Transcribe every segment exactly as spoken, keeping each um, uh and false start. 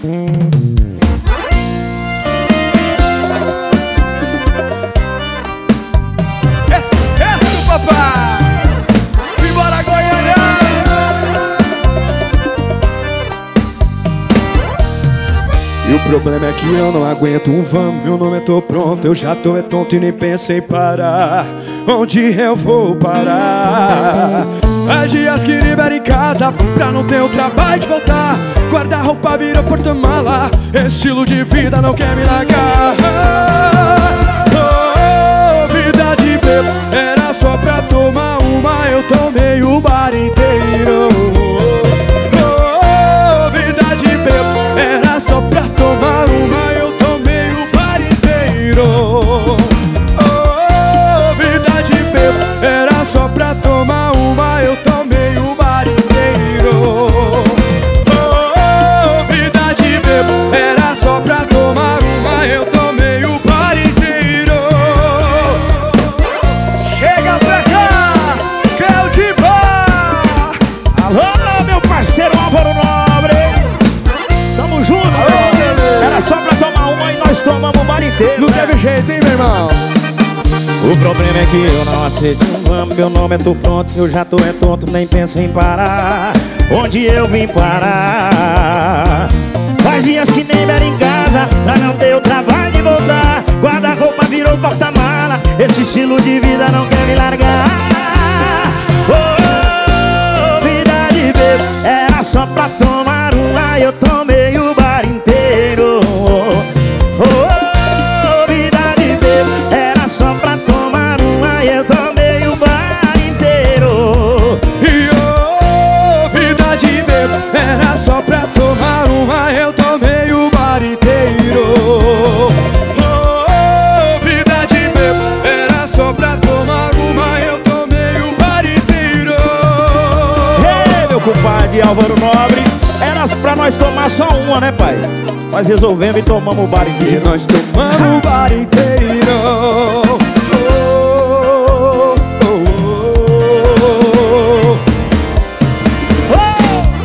É sucesso, papai! Simbora, Goiânia! E o problema é que eu não aguento um vamos, meu nome é tô pronto, eu já tô é tonto e nem pensei em parar. Onde eu vou parar? Faz dias que libero em casa pra não ter o trabalho de voltar. Guarda-roupa virou porta-mala, estilo de vida não quer me largar. Oh, vida de bebo, era só pra tomar uma, eu tomei o bar inteiro. Oh, vida de bebo, era só pra tomar uma, eu tomei o bar inteiro. Oh, vida de bebo, era só pra tomar uma, eu tomei o bar inteiro. Oh, vida de bebo, era só pra tomar uma, eu tomei o bar inteiro. Chega pra cá, Cleudivar! Alô, meu parceiro Álvaro Nobre! Tamo junto, meu. Era só pra tomar uma e nós tomamos o bar inteiro. Não teve jeito, hein, meu irmão? O problema é que eu não aceito um vamos, meu nome é tô pronto, eu já tô é tonto, nem penso em parar. Onde eu vim parar? Faz dias que nem era em casa, pra não ter o trabalho de voltar. Guarda-roupa virou porta-mala, esse estilo de vida não quer me largar. Oh, vida de bebo, era só pra tomar uma, eu tomei o bar inteiro. Oh, vida de bebo, era só pra tomar uma, eu tomei o bar inteiro. E oh, vida de bebo, era só pra tomar uma, eu tomei o bar inteiro. Oh, vida de bebo, era só pra tomar uma, eu tomei o bar inteiro. Ei, meu compadre Álvaro Nobre, era pra nós tomar só uma, né, pai? Nós resolvemos e tomamos o bar E inteiro. nós tomamos o bar inteiro. Oh, oh, oh.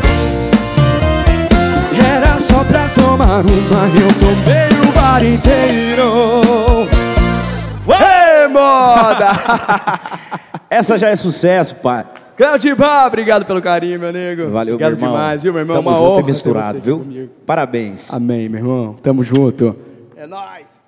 Era só pra tomar uma, eu tomei o bar inteiro. Ei, moda! Essa já é sucesso, pai. Cleudivar, obrigado pelo carinho, meu nego. Valeu, obrigado meu irmão. demais, viu, meu irmão? Tamo Uma junto honra e misturado, ter você viu? aqui comigo. Parabéns. Amém, meu irmão. Tamo junto. É nóis.